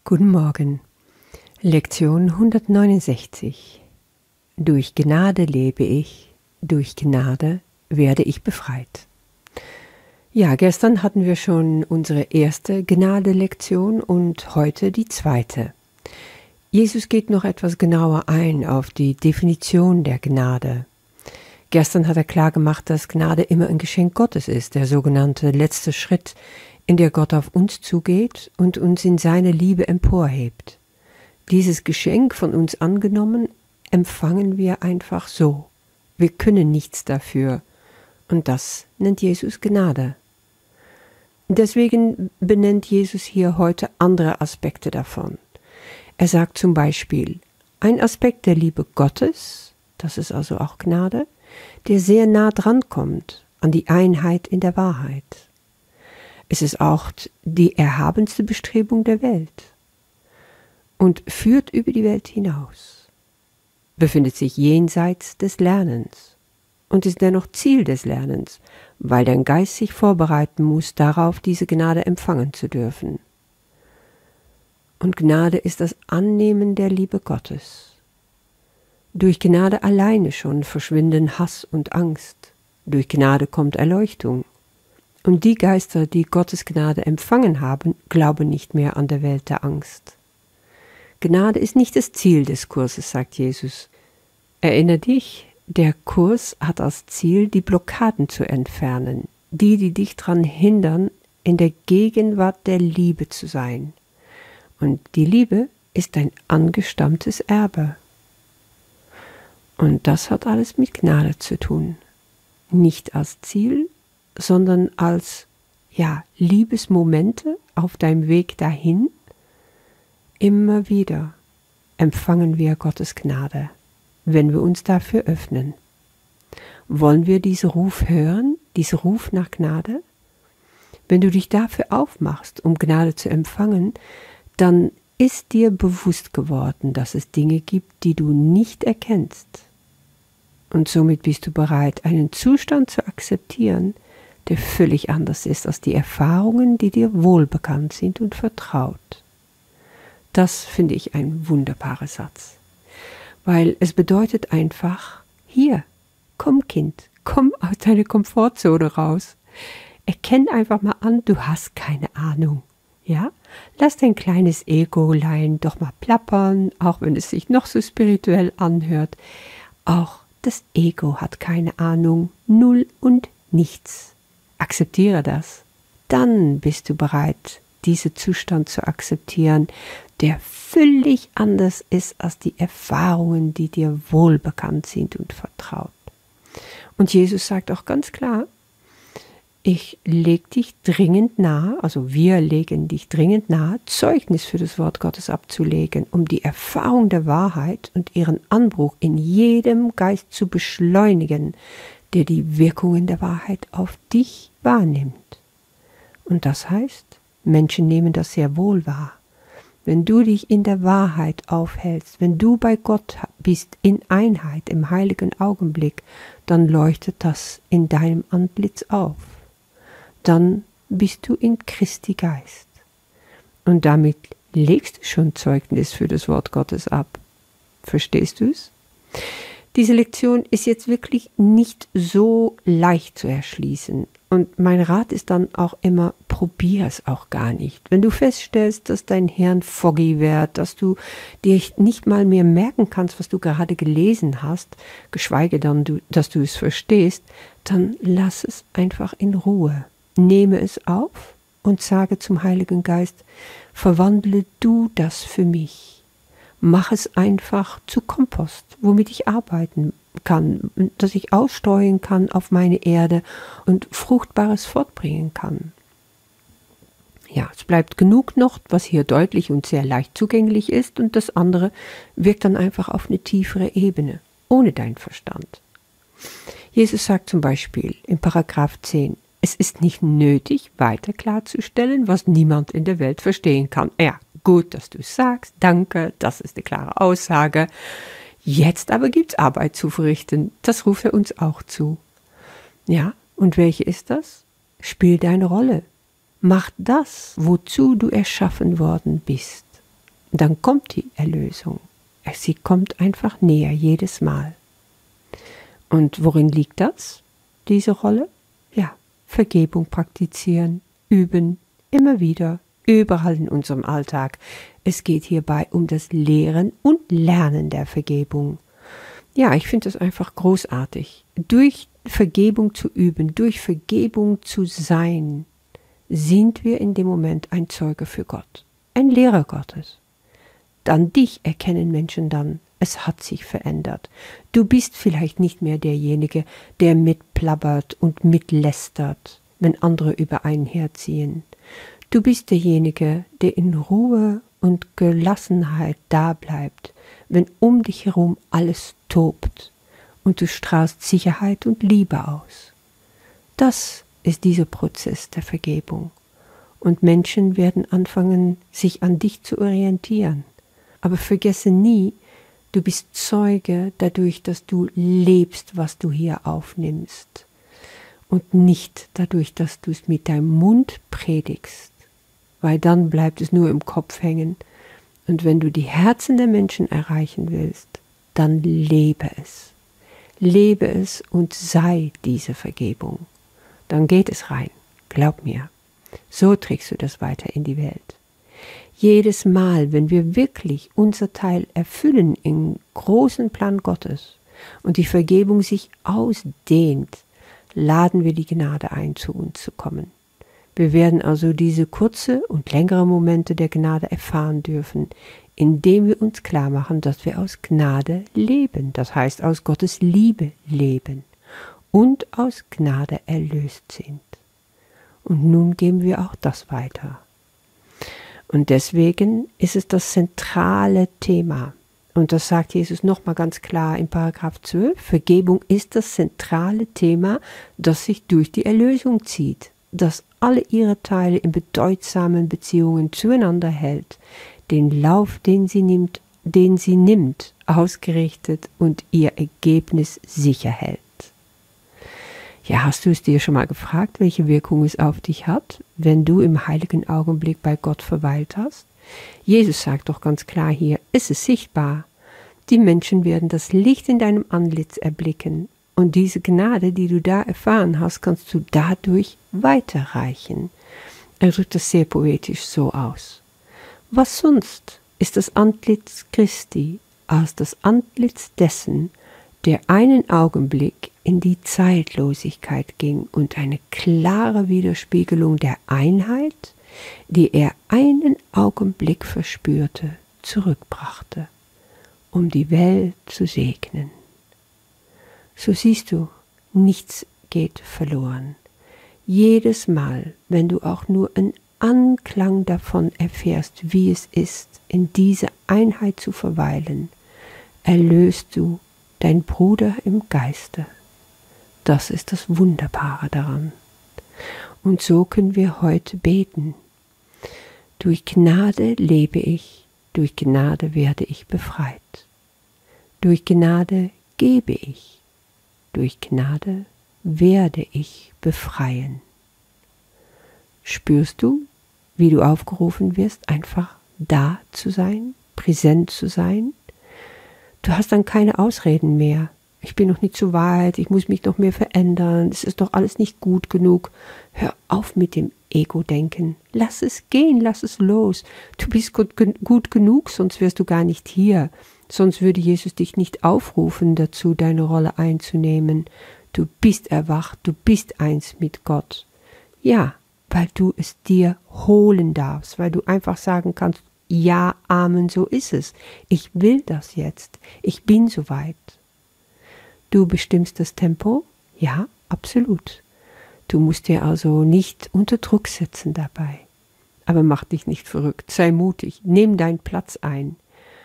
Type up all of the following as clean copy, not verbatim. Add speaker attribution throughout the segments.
Speaker 1: Guten Morgen. Lektion 169. Durch Gnade lebe ich, durch Gnade werde ich befreit. Ja, gestern hatten wir schon unsere erste Gnade-Lektion und heute die zweite. Jesus geht noch etwas genauer ein auf die Definition der Gnade. Gestern hat er klar gemacht, dass Gnade immer ein Geschenk Gottes ist, der sogenannte letzte Schritt, in der Gott auf uns zugeht und uns in seine Liebe emporhebt. Dieses Geschenk von uns angenommen, empfangen wir einfach so. Wir können nichts dafür. Und das nennt Jesus Gnade. Deswegen benennt Jesus hier heute andere Aspekte davon. Er sagt zum Beispiel, ein Aspekt der Liebe Gottes, das ist also auch Gnade, der sehr nah dran kommt an die Einheit in der Wahrheit. Es ist auch die erhabenste Bestrebung der Welt und führt über die Welt hinaus, befindet sich jenseits des Lernens und ist dennoch Ziel des Lernens, weil dein Geist sich vorbereiten muss, darauf diese Gnade empfangen zu dürfen. Und Gnade ist das Annehmen der Liebe Gottes. Durch Gnade alleine schon verschwinden Hass und Angst. Durch Gnade kommt Erleuchtung. Und die Geister, die Gottes Gnade empfangen haben, glauben nicht mehr an der Welt der Angst. Gnade ist nicht das Ziel des Kurses, sagt Jesus. Erinnere dich, der Kurs hat als Ziel, die Blockaden zu entfernen, die dich daran hindern, in der Gegenwart der Liebe zu sein. Und die Liebe ist dein angestammtes Erbe. Und das hat alles mit Gnade zu tun. Nicht als Ziel, sondern als Liebesmomente auf deinem Weg dahin. Immer wieder empfangen wir Gottes Gnade, wenn wir uns dafür öffnen. Wollen wir diesen Ruf hören, diesen Ruf nach Gnade? Wenn du dich dafür aufmachst, um Gnade zu empfangen, dann ist dir bewusst geworden, dass es Dinge gibt, die du nicht erkennst. Und somit bist du bereit, einen Zustand zu akzeptieren, der völlig anders ist als die Erfahrungen, die dir wohlbekannt sind und vertraut. Das finde ich ein wunderbarer Satz, weil es bedeutet einfach, hier, komm Kind, komm aus deiner Komfortzone raus. Erkenn einfach mal an, du hast keine Ahnung. Ja? Lass dein kleines Egolein doch mal plappern, auch wenn es sich noch so spirituell anhört. Auch das Ego hat keine Ahnung, null und nichts. Akzeptiere das. Dann bist du bereit, diesen Zustand zu akzeptieren, der völlig anders ist als die Erfahrungen, die dir wohlbekannt sind und vertraut. Und Jesus sagt auch ganz klar, ich lege dich dringend nahe, also wir legen dich dringend nahe, Zeugnis für das Wort Gottes abzulegen, um die Erfahrung der Wahrheit und ihren Anbruch in jedem Geist zu beschleunigen, der die Wirkungen der Wahrheit auf dich wahrnimmt. Und das heißt, Menschen nehmen das sehr wohl wahr. Wenn du dich in der Wahrheit aufhältst, wenn du bei Gott bist, in Einheit, im heiligen Augenblick, dann leuchtet das in deinem Antlitz auf. Dann bist du in Christi Geist. Und damit legst du schon Zeugnis für das Wort Gottes ab. Verstehst du es? Diese Lektion ist jetzt wirklich nicht so leicht zu erschließen. Und mein Rat ist dann auch immer, probier es auch gar nicht. Wenn du feststellst, dass dein Hirn foggy wird, dass du dir nicht mal mehr merken kannst, was du gerade gelesen hast, geschweige denn, dass du es verstehst, dann lass es einfach in Ruhe. Nehme es auf und sage zum Heiligen Geist, verwandle du das für mich. Mach es einfach zu Kompost, womit ich arbeiten kann, dass ich ausstreuen kann auf meine Erde und Fruchtbares fortbringen kann. Ja, es bleibt genug noch, was hier deutlich und sehr leicht zugänglich ist, und das andere wirkt dann einfach auf eine tiefere Ebene, ohne deinen Verstand. Jesus sagt zum Beispiel in Paragraph 10, es ist nicht nötig, weiter klarzustellen, was niemand in der Welt verstehen kann. Ja, gut, dass du es sagst, danke, das ist eine klare Aussage. Jetzt aber gibt's Arbeit zu verrichten, das ruft er uns auch zu. Ja, und welche ist das? Spiel deine Rolle. Mach das, wozu du erschaffen worden bist. dann kommt die Erlösung. Sie kommt einfach näher jedes Mal. Und worin liegt das, diese Rolle? Ja, Vergebung praktizieren, üben, immer wieder, überall in unserem Alltag. Es geht hierbei um das Lehren und Lernen der Vergebung. Ja, ich finde es einfach großartig. Durch Vergebung zu üben, durch Vergebung zu sein, sind wir in dem Moment ein Zeuge für Gott, ein Lehrer Gottes. Dann dich erkennen Menschen dann, es hat sich verändert. Du bist vielleicht nicht mehr derjenige, der mitplappert und mitlästert, wenn andere über einen herziehen. Du bist derjenige, der in Ruhe und Gelassenheit da bleibt, wenn um dich herum alles tobt und du strahlst Sicherheit und Liebe aus. Das ist dieser Prozess der Vergebung. Und Menschen werden anfangen, sich an dich zu orientieren. Aber vergesse nie, du bist Zeuge dadurch, dass du lebst, was du hier aufnimmst. Und nicht dadurch, dass du es mit deinem Mund predigst. Weil dann bleibt es nur im Kopf hängen. Und wenn du die Herzen der Menschen erreichen willst, dann lebe es. Lebe es und sei diese Vergebung. Dann geht es rein, glaub mir. So trägst du das weiter in die Welt. Jedes Mal, wenn wir wirklich unser Teil erfüllen im großen Plan Gottes und die Vergebung sich ausdehnt, laden wir die Gnade ein, zu uns zu kommen. Wir werden also diese kurze und längere Momente der Gnade erfahren dürfen, indem wir uns klar machen, dass wir aus Gnade leben, das heißt aus Gottes Liebe leben und aus Gnade erlöst sind. Und nun geben wir auch das weiter. Und deswegen ist es das zentrale Thema. Und das sagt Jesus nochmal ganz klar in Paragraph 12. Vergebung ist das zentrale Thema, das sich durch die Erlösung zieht, das alle ihre Teile in bedeutsamen Beziehungen zueinander hält, den Lauf, den sie nimmt, ausgerichtet und ihr Ergebnis sicher hält. Ja, hast du es dir schon mal gefragt, welche Wirkung es auf dich hat, wenn du im heiligen Augenblick bei Gott verweilt hast? Jesus sagt doch ganz klar hier, es ist sichtbar. Die Menschen werden das Licht in deinem Antlitz erblicken und diese Gnade, die du da erfahren hast, kannst du dadurch weiterreichen. Er drückt das sehr poetisch so aus. Was sonst ist das Antlitz Christi als das Antlitz dessen, der einen Augenblick in die Zeitlosigkeit ging und eine klare Widerspiegelung der Einheit, die er einen Augenblick verspürte, zurückbrachte, um die Welt zu segnen. So siehst du, nichts geht verloren. Jedes Mal, wenn du auch nur einen Anklang davon erfährst, wie es ist, in dieser Einheit zu verweilen, erlöst du dein Bruder im Geiste. Das ist das Wunderbare daran. Und so können wir heute beten. Durch Gnade lebe ich, durch Gnade werde ich befreit. Durch Gnade gebe ich, durch Gnade werde ich befreien. Spürst du, wie du aufgerufen wirst, einfach da zu sein, präsent zu sein? Du hast dann keine Ausreden mehr. Ich bin noch nicht so weit, ich muss mich noch mehr verändern, es ist doch alles nicht gut genug. Hör auf mit dem Ego-Denken. Lass es gehen, lass es los. Du bist gut genug, sonst wärst du gar nicht hier. Sonst würde Jesus dich nicht aufrufen dazu, deine Rolle einzunehmen. Du bist erwacht, du bist eins mit Gott. Ja, weil du es dir holen darfst, weil du einfach sagen kannst, ja, Amen, so ist es. Ich will das jetzt. Ich bin soweit. Du bestimmst das Tempo? Ja, absolut. Du musst dir also nicht unter Druck setzen dabei. Aber mach dich nicht verrückt. Sei mutig. Nimm deinen Platz ein.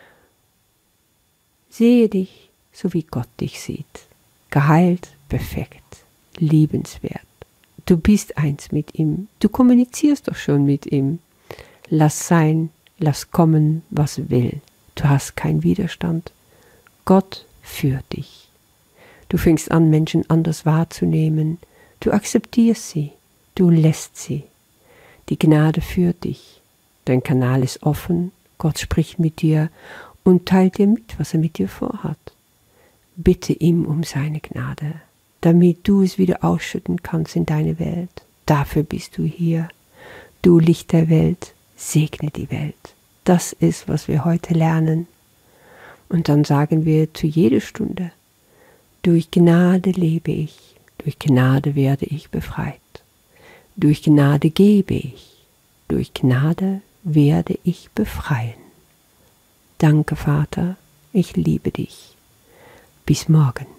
Speaker 1: Sehe dich, so wie Gott dich sieht. Geheilt, perfekt, liebenswert. Du bist eins mit ihm. Du kommunizierst doch schon mit ihm. Lass sein, lass kommen, was will. Du hast keinen Widerstand. Gott führt dich. Du fängst an, Menschen anders wahrzunehmen. Du akzeptierst sie. Du lässt sie. Die Gnade führt dich. Dein Kanal ist offen Gott spricht mit dir und teilt dir mit, was er mit dir vorhat. Bitte ihm um seine Gnade, damit du es wieder ausschütten kannst in deine Welt. Dafür bist du hier. Du Licht der Welt, segne die Welt. Das ist, was wir heute lernen. Und dann sagen wir zu jeder Stunde, durch Gnade lebe ich, durch Gnade werde ich befreit. Durch Gnade gebe ich, durch Gnade werde ich befreien. Danke, Vater, ich liebe dich. Bis morgen.